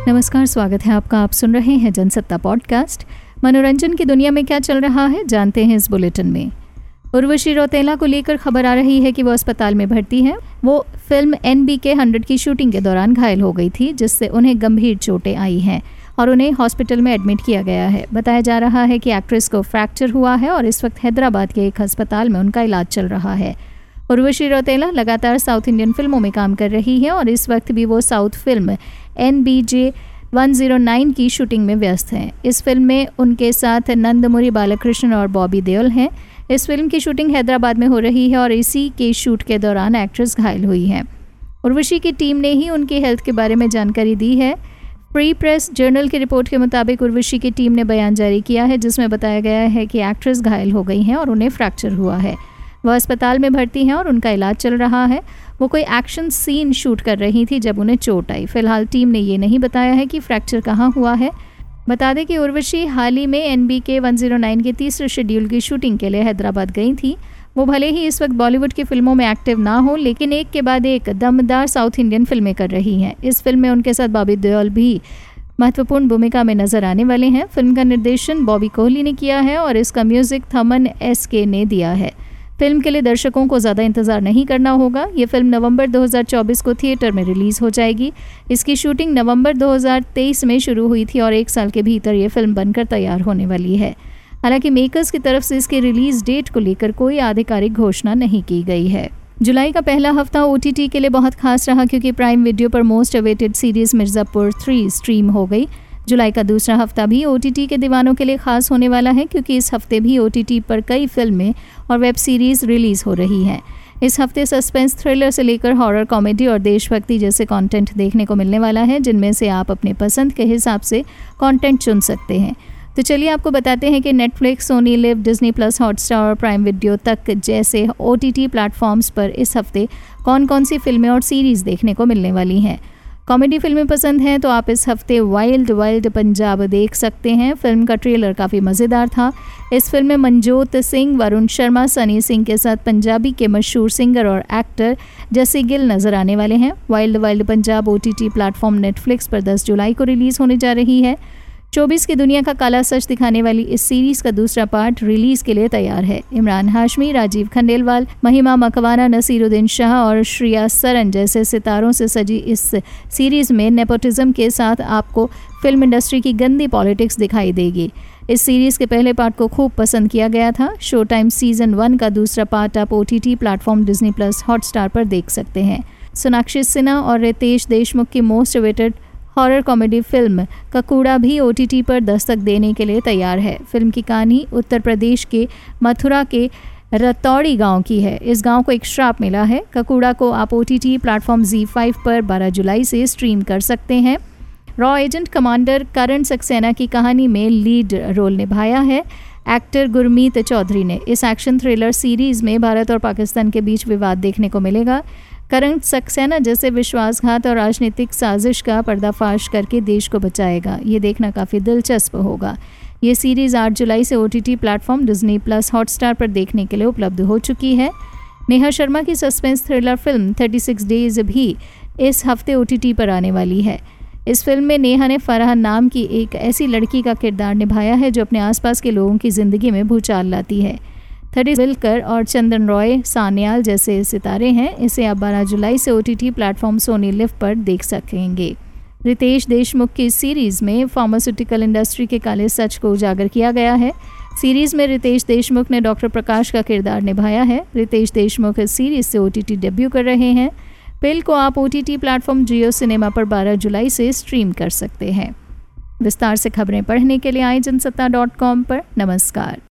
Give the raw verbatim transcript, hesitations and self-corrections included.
नमस्कार, स्वागत है आपका। आप सुन रहे हैं जनसत्ता पॉडकास्ट। मनोरंजन की दुनिया में क्या चल रहा है जानते हैं इस बुलेटिन में। उर्वशी रौतेला को लेकर खबर आ रही है कि वो अस्पताल में भर्ती है। वो film N B K hundred की शूटिंग के दौरान घायल हो गई थी, जिससे उन्हें गंभीर चोटें आई हैं और उन्हें हॉस्पिटल में एडमिट किया गया है। बताया जा रहा है कि एक्ट्रेस को फ्रैक्चर हुआ है और इस वक्त हैदराबाद के एक अस्पताल में उनका इलाज चल रहा है। उर्वशी रौतेला लगातार साउथ इंडियन फिल्मों में काम कर रही है और इस वक्त भी वो south film N B J one zero nine की शूटिंग में व्यस्त हैं। इस फिल्म में उनके साथ नंदमुरी बालकृष्ण और बॉबी देओल हैं। इस फिल्म की शूटिंग हैदराबाद में हो रही है और इसी के शूट के दौरान एक्ट्रेस घायल हुई है। उर्वशी की टीम ने ही उनकी हेल्थ के बारे में जानकारी दी है। फ्री प्रेस जर्नल की रिपोर्ट के मुताबिक उर्वशी की टीम ने बयान जारी किया है, जिसमें बताया गया है कि एक्ट्रेस घायल हो गई हैं और उन्हें फ्रैक्चर हुआ है। वह अस्पताल में भर्ती हैं और उनका इलाज चल रहा है। वो कोई एक्शन सीन शूट कर रही थी जब उन्हें चोट आई। फिलहाल टीम ने ये नहीं बताया है कि फ्रैक्चर कहाँ हुआ है। बता दें कि उर्वशी हाल ही में N B K one zero nine के तीसरे शेड्यूल की शूटिंग के लिए हैदराबाद गई थी। वो भले ही इस वक्त बॉलीवुड की फिल्मों में एक्टिव ना हो, लेकिन एक के बाद एक दमदार साउथ इंडियन फिल्में कर रही हैं। इस फिल्म में उनके साथ बॉबी देओल भी महत्वपूर्ण भूमिका में नजर आने वाले हैं। फिल्म का निर्देशन बॉबी कोहली ने किया है और इसका म्यूजिक थमन एस के ने दिया है। फिल्म के लिए दर्शकों को ज़्यादा इंतज़ार नहीं करना होगा। ये फिल्म नवंबर दो हज़ार चौबीस को थिएटर में रिलीज़ हो जाएगी। इसकी शूटिंग नवंबर दो हज़ार तेईस में शुरू हुई थी और एक साल के भीतर ये फिल्म बनकर तैयार होने वाली है। हालांकि मेकर्स की तरफ से इसके रिलीज़ डेट को लेकर कोई आधिकारिक घोषणा नहीं की गई है। जुलाई का पहला हफ्ता ओ टी टी के लिए बहुत खास रहा, क्योंकि प्राइम वीडियो पर most awaited series Mirzapur three stream हो गई। जुलाई का दूसरा हफ्ता भी ओ टी टी के दीवानों के लिए खास होने वाला है, क्योंकि इस हफ्ते भी ओ टी टी पर कई फिल्में और वेब सीरीज़ रिलीज़ हो रही हैं। इस हफ्ते सस्पेंस थ्रिलर से लेकर हॉरर, कॉमेडी और देशभक्ति जैसे कंटेंट देखने को मिलने वाला है, जिनमें से आप अपने पसंद के हिसाब से कंटेंट चुन सकते हैं। तो चलिए आपको बताते हैं कि Netflix, Sony Liv, Disney Plus, Hotstar और प्राइम वीडियो तक जैसे ओ टी टी प्लेटफॉर्म्स पर इस हफ्ते कौन कौन सी फिल्में और सीरीज़ देखने को मिलने वाली हैं। कॉमेडी फिल्में पसंद हैं तो आप इस हफ्ते वाइल्ड वाइल्ड पंजाब देख सकते हैं। फिल्म का ट्रेलर काफ़ी मज़ेदार था। इस फिल्म में मनजोत सिंह, वरुण शर्मा, सनी सिंह के साथ पंजाबी के मशहूर सिंगर और एक्टर जसी गिल नज़र आने वाले हैं। Wild Wild Punjab O T T platform Netflix पर दस जुलाई को रिलीज़ होने जा रही है। चौबीस की दुनिया का काला सच दिखाने वाली इस सीरीज़ का दूसरा पार्ट रिलीज़ के लिए तैयार है। इमरान हाशमी, राजीव खंडेलवाल, महिमा मकवाना, नसीरुद्दीन शाह और श्रेया सरन जैसे सितारों से सजी इस सीरीज़ में नेपोटिज्म के साथ आपको फिल्म इंडस्ट्री की गंदी पॉलिटिक्स दिखाई देगी। इस सीरीज़ के पहले पार्ट को खूब पसंद किया गया था। शो टाइम सीज़न वन का दूसरा पार्ट आप O T T platform Disney Plus, Hotstar पर देख सकते हैं। सोनाक्षी सिन्हा और रितेश देशमुख की most awaited horror comedy film Kakuda भी ओ टी टी पर दस्तक देने के लिए तैयार है। फिल्म की कहानी उत्तर प्रदेश के मथुरा के रतौड़ी गांव की है। इस गांव को एक श्राप मिला है। ककूड़ा को आप O T T platform Zee Five पर बारह जुलाई से स्ट्रीम कर सकते हैं। रॉ एजेंट कमांडर करण सक्सेना की कहानी में लीड रोल निभाया है एक्टर गुरमीत चौधरी ने। इस एक्शन थ्रिलर सीरीज़ में भारत और पाकिस्तान के बीच विवाद देखने को मिलेगा। करण सक्सेना जैसे विश्वासघात और राजनीतिक साजिश का पर्दाफाश करके देश को बचाएगा। ये देखना काफ़ी दिलचस्प होगा। ये सीरीज़ आठ जुलाई से O T T platform Disney Plus, Hotstar पर देखने के लिए उपलब्ध हो चुकी है। नेहा शर्मा की suspense thriller film thirty six days भी इस हफ्ते ओ टी टी पर आने वाली है। इस फिल्म में नेहा ने फरहान नाम की एक ऐसी लड़की का किरदार निभाया है जो अपने आसपास के लोगों की ज़िंदगी में भूचाल लाती है। थर्टी विलकर और चंदन रॉय, सान्याल जैसे सितारे हैं। इसे आप बारह जुलाई से O T T platform Sony Liv पर देख सकेंगे। रितेश देशमुख की सीरीज़ में फार्मास्यूटिकल इंडस्ट्री के काले सच को उजागर किया गया है। सीरीज़ में रितेश देशमुख ने डॉक्टर प्रकाश का किरदार निभाया है। रितेश देशमुख इस सीरीज़ से ओ टी टी डेब्यू कर रहे हैं। पिल को आप O T T platform Jio Cinema पर बारह जुलाई से स्ट्रीम कर सकते हैं। विस्तार से खबरें पढ़ने के लिए आए जनसत्ता डॉट कॉम पर। नमस्कार।